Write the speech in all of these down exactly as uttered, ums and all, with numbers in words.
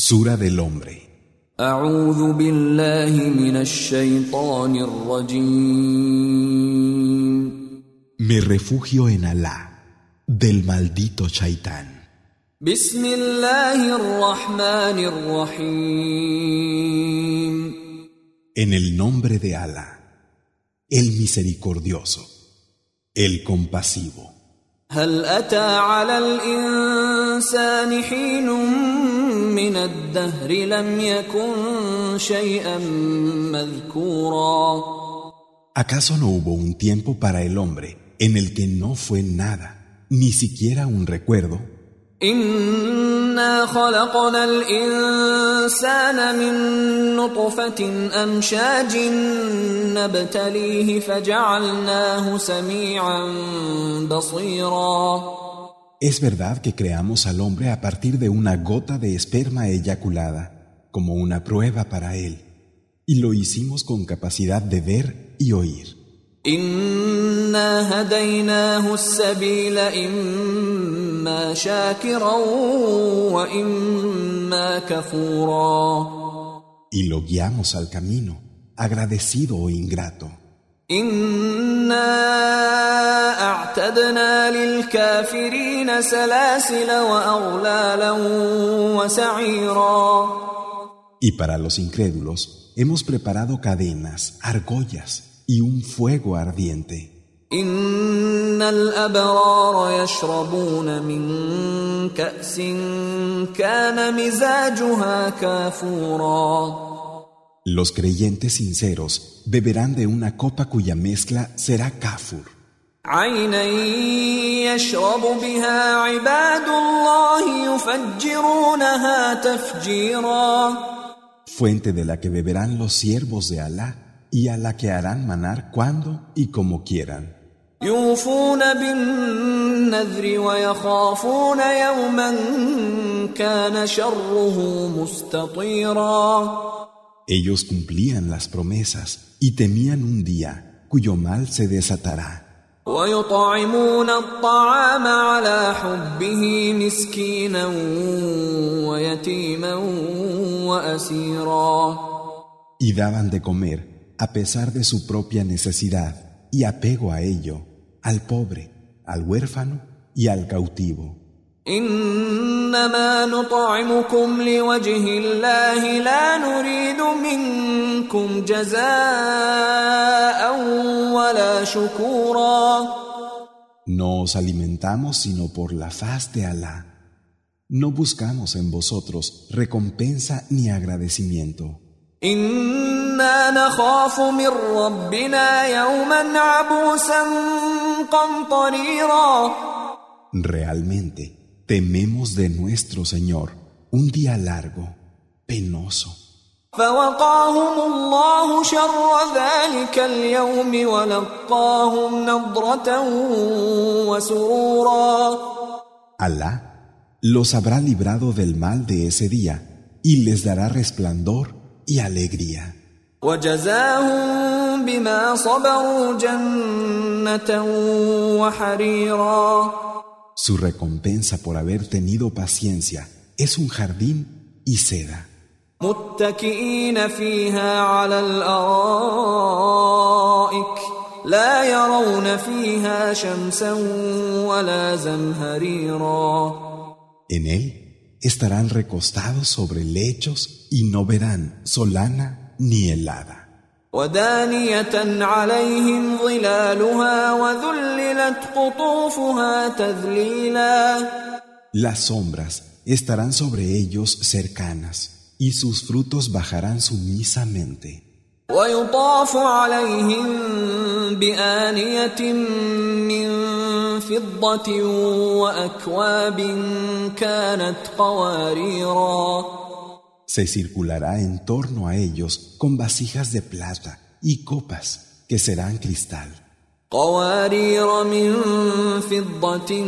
Sura del hombre. أعوذ بالله من الشيطان الرجيم. Me refugio en Alá, del maldito Shaitán. بسم الله الرحمن الرحيم. En el nombre de Alá, el misericordioso, el compasivo. هل أتى على الإنسان حين من الدهر لم يكن شيئا مذكورا. ¿Acaso no hubo un tiempo para el hombre en el que no fue nada, ni siquiera un recuerdo? إنا خلقنا الإنسان من نطفة أمشاج نبتليه فجعلناه سميعا بصيرا. Es verdad que creamos al hombre a partir de una gota de esperma eyaculada, como una prueba para él, y lo hicimos con capacidad de ver y oír. إنا هديناه السبيل إما شاكرا وإما كفورا. Y lo guiamos al camino, agradecido o ingrato. إنا أعتدنا للكافرين سلاسل وأغلالا وسعيرا. Y para los incrédulos hemos preparado cadenas, argollas y un fuego ardiente. إن الأبرار يشربون من كأس كان مزاجها كافورا. Los creyentes sinceros beberán de una copa cuya mezcla será kafur. عينا يشرب بها عباد الله يفجرونها تفجيرا. Fuente de la que beberán los siervos de Alá y a la que harán manar cuando y como quieran. يوفون بالنذر ويخافون يوما كان شره مستطيرا. Ellos cumplían las promesas y temían un día cuyo mal se desatará. ويطعمون الطعام على حبه مسكينا ويتيما وأسيرا. Y daban de comer, a pesar de su propia necesidad y apego a ello, al pobre, al huérfano y al cautivo. إنما نطعمكم لوجه الله لا نريد منكم جزاء ولا شكورا. No os alimentamos sino por la faz de Alá. No buscamos en vosotros recompensa ni agradecimiento. إنا نخاف من ربنا يوما عبوسا قمطريرا. Realmente tememos de nuestro Señor un día largo, penoso. فوقاهم الله شر ذلك اليوم ولقاهم نضرة وسرورا. Alá los habrá librado del mal de ese día y les dará resplandor y alegría. وجزاهم بما صبروا جنة وحريرا. Su recompensa por haber tenido paciencia es un jardín y seda. متكئين فيها على الأرائك لا يرون فيها شمسا ولا زمهريرا. En él estarán recostados sobre lechos y no verán solana ni helada. ودانية عليهم ظلالها وذللت قطوفها تذليلا. Las sombras estarán sobre ellos cercanas y sus frutos bajarán sumisamente. ويطاف عليهم بآنية من فضة وأكواب كانت قواريرا. Se circulará en torno a ellos con vasijas de plata y copas que serán cristal. قوارير من فضة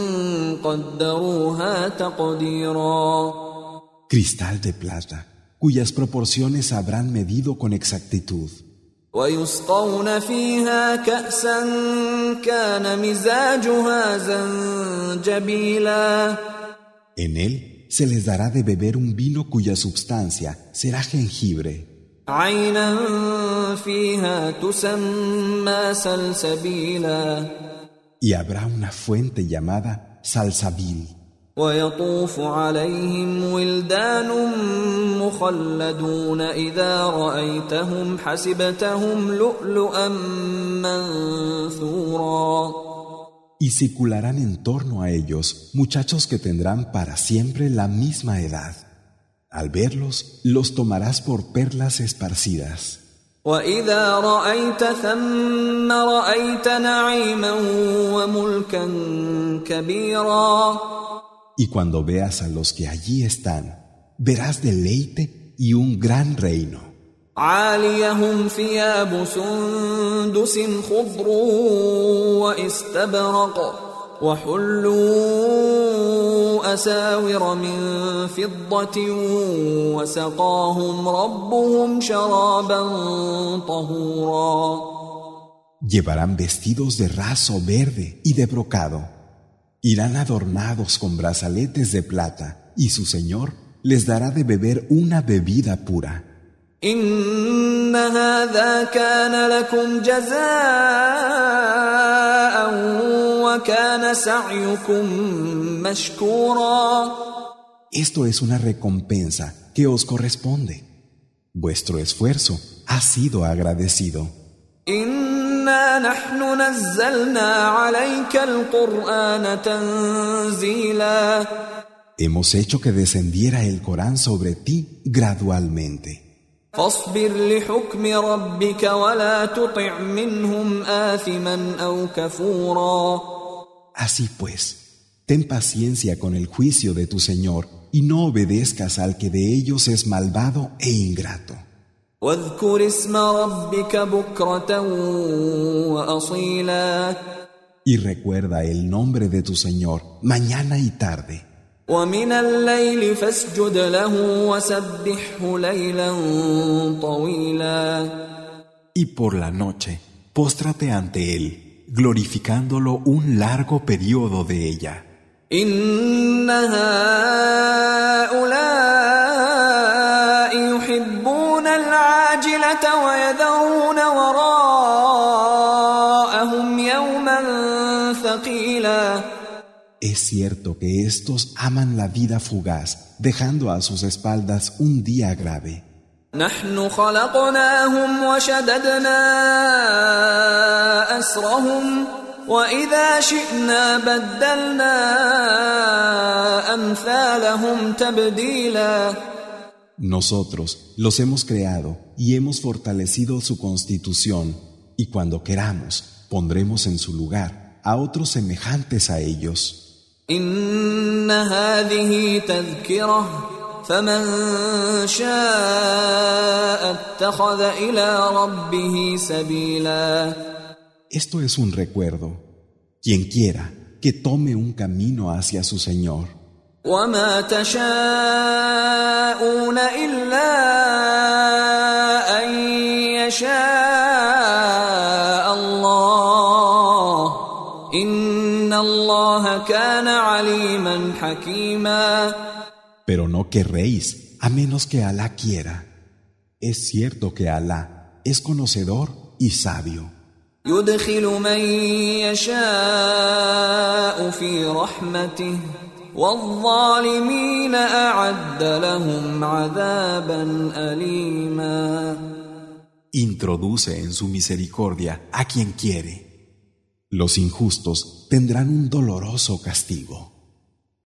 قدروها تقديرا. Cristal de plata, cuyas proporciones habrán medido con exactitud. ويسقون فيها كأسا كان مزاجها زنجبيلا. En él se les dará de beber un vino cuya substancia será jengibre. عينا فيها تسمى سلسبيلا Y habrá una fuente llamada Salsabil. ويطوف عليهم ولدان مخلدون إذا رأيتهم حسبتهم لؤلؤا منثورا. Y circularán en torno a ellos muchachos que tendrán para siempre la misma edad. Al verlos, los tomarás por perlas esparcidas. وإذا رأيت ثم رأيت نعيما وملكا كبيرا. Y cuando veas a los que allí están, verás deleite y un gran reino. عاليهم ثياب سندس خضر واستبرق وحلوا أساور من فضة وسقاهم ربهم شرابا طهورا. Llevarán vestidos de raso verde y de brocado. Irán adornados con brazaletes de plata y su Señor les dará de beber una bebida pura. إن هذا كان لكم جزاء وكان سعيكم مشكورا. Esto es una recompensa que os corresponde. Vuestro esfuerzo ha sido agradecido. إنا نحن نزلنا عليك القرآن تنزيلا. Hemos hecho que descendiera el Corán sobre ti gradualmente. فاصبر لحكم ربك ولا تطع منهم آثما أو كفورا. Así pues, ten paciencia con el juicio de tu Señor y no obedezcas al que de ellos es malvado e ingrato. واذكر اسم ربك بكرة وأصيلا. Y recuerda el nombre de tu Señor mañana y tarde. ومن الليل فاسجد له وسبحه ليلا طويلا. Y por la noche, póstrate ante él, glorificándolo un largo periodo de ella. إن هؤلاء يحبون العاجلة ويذرون وراءهم يوما ثقيلا. Es cierto que éstos aman la vida fugaz, dejando a sus espaldas un día grave. نحن خلقناهم وشددنا أسرهم وإذا شئنا بدلنا أمثالهم تبديلا. Nosotros los hemos creado y hemos fortalecido su constitución, y cuando queramos, pondremos en su lugar a otros semejantes a ellos. إن هذه تذكرة فمن شاء اتخذ إلى ربه سبيلا. Esto es un recuerdo. Quien quiera, que tome un camino hacia su Señor. وما تشاءون إلا أن يشاء الله إن الله كان عليما حكيما. Pero no querréis, a menos que Alá quiera. Es cierto que Alá es conocedor y sabio. يدخل من يشاء في رحمته والظالمين أعد لهم عذابا أليما. Introduce en su misericordia a quien quiere. Los injustos tendrán un doloroso castigo.